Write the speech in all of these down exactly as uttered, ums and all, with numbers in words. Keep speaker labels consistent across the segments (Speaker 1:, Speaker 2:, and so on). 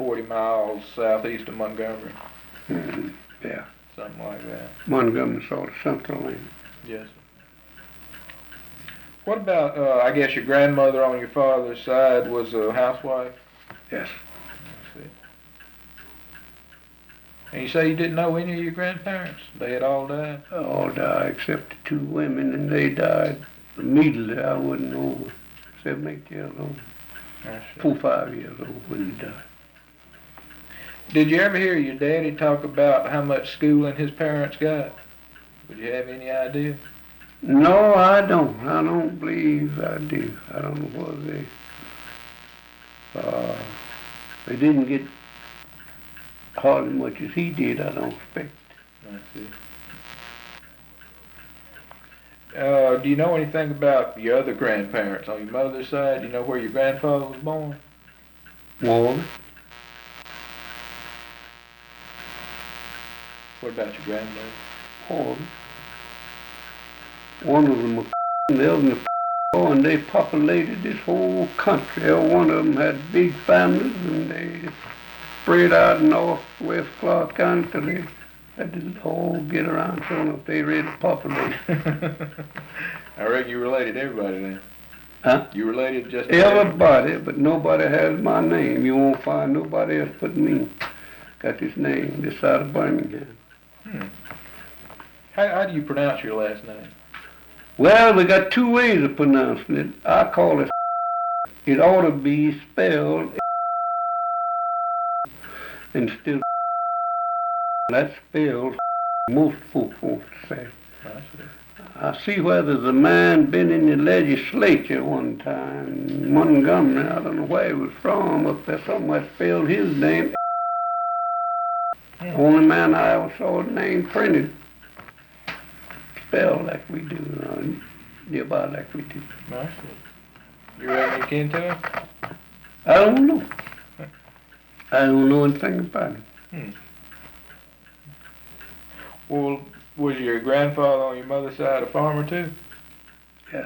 Speaker 1: forty miles southeast of Montgomery.
Speaker 2: Mm-hmm. Yeah.
Speaker 1: Something like that.
Speaker 2: Montgomery sort of central, ain't it?
Speaker 1: Yes. What about, uh, I guess your grandmother on your father's side was a housewife?
Speaker 2: Yes.
Speaker 1: I see. And you say you didn't know any of your grandparents? They had all died?
Speaker 2: All died except the two women, and they died immediately. I wasn't over seven, eight years old. Four, five years old when he died.
Speaker 1: Did you ever hear your daddy talk about how much schooling his parents got? Would you have any idea?
Speaker 2: No, I don't. I don't believe I do. I don't know whether they, uh, they didn't get hardly much as he did, I don't expect.
Speaker 1: I see. Uh, do you know anything about your other grandparents on your mother's side? Do you know where your grandfather was born?
Speaker 2: Morgan.
Speaker 1: What about your grandmother?
Speaker 2: Morgan. One of them was the other one, and they populated this whole country. Every one of them had big families, and they spread out in north, west Clark County till they had to all get around so if they ready to populate.
Speaker 1: I reckon you related to everybody then.
Speaker 2: Huh?
Speaker 1: You related just to
Speaker 2: everybody, but nobody has my name. You won't find nobody else but me got this name this side of Birmingham.
Speaker 1: Hmm. How, how do you pronounce your last name?
Speaker 2: Well, we got two ways of pronouncing it. I call it. It ought to be spelled instead of that's spelled most folks want to say. I see where there's a man been in the legislature one time in Montgomery. I don't know where he was from. Up there somewhere spelled his name. Only man I ever saw his name printed spelled like we do, uh, nearby like we do.
Speaker 1: I see. You reckon you can tell?
Speaker 2: I don't know. I don't know anything about it.
Speaker 1: Hmm. Well, was your grandfather on your mother's side a farmer too?
Speaker 2: Yes.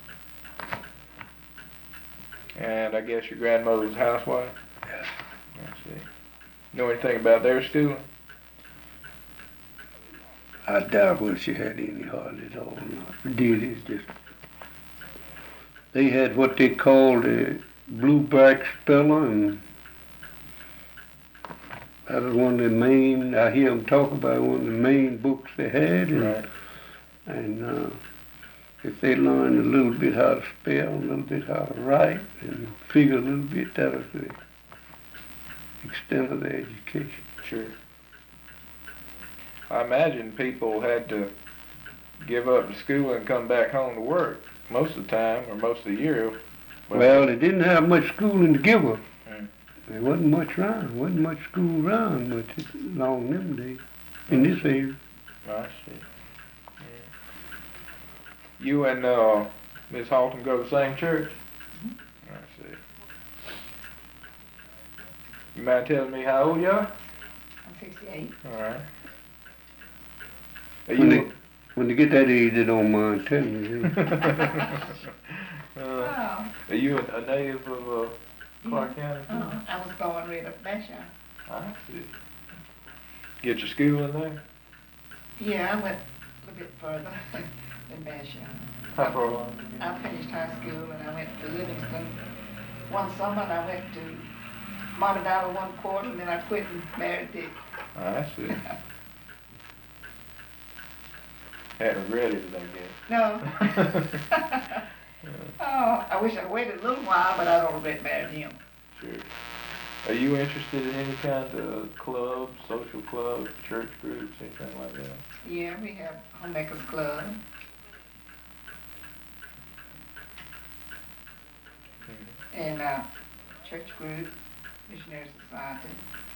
Speaker 1: And I guess your grandmother was a housewife?
Speaker 2: Yes.
Speaker 1: I see. Know anything about their schooling?
Speaker 2: I doubt whether she had any hardly at all. Not did it's just they had what they called a blue-back speller, and that was one of the main. I hear them talk about one of the main books they had, and,
Speaker 1: right.
Speaker 2: and uh, if they learned a little bit how to spell, a little bit how to write, and figure a little bit, that was the extent of their education.
Speaker 1: Sure. I imagine people had to give up the school and come back home to work most of the time, or most of the year.
Speaker 2: Well, well they didn't have much schooling to give up.
Speaker 1: Mm.
Speaker 2: There wasn't much around. Wasn't much school around much along them days in this area.
Speaker 1: I see. Yeah. You and uh, Miss Halton go to the same church? Mm-hmm. I see. You mind telling me how old you are?
Speaker 3: I'm sixty-eight.
Speaker 1: All right.
Speaker 2: Are when, you, they, when they get that age, they don't mind telling you.
Speaker 1: uh,
Speaker 3: Oh.
Speaker 1: Are you a, a native of uh, Clark County?
Speaker 3: Uh, I was born right up Bashan.
Speaker 1: I see. Get your school in there?
Speaker 3: Yeah, I went a little bit further than Bashan.
Speaker 1: How far along?
Speaker 3: I finished high school and I went to Livingston one summer, and I went to Monte Dollar one quarter, and then I quit and married Dick.
Speaker 1: I see. Hadn't regretted it, I guess.
Speaker 3: No. Oh, I wish I waited a little while, but I don't regret marrying him.
Speaker 1: Sure. Are you interested in any kind of clubs, social clubs, church groups, anything like that?
Speaker 3: Yeah, we have Homemakers Club.
Speaker 1: Mm-hmm.
Speaker 3: And uh, church group, Missionary Society.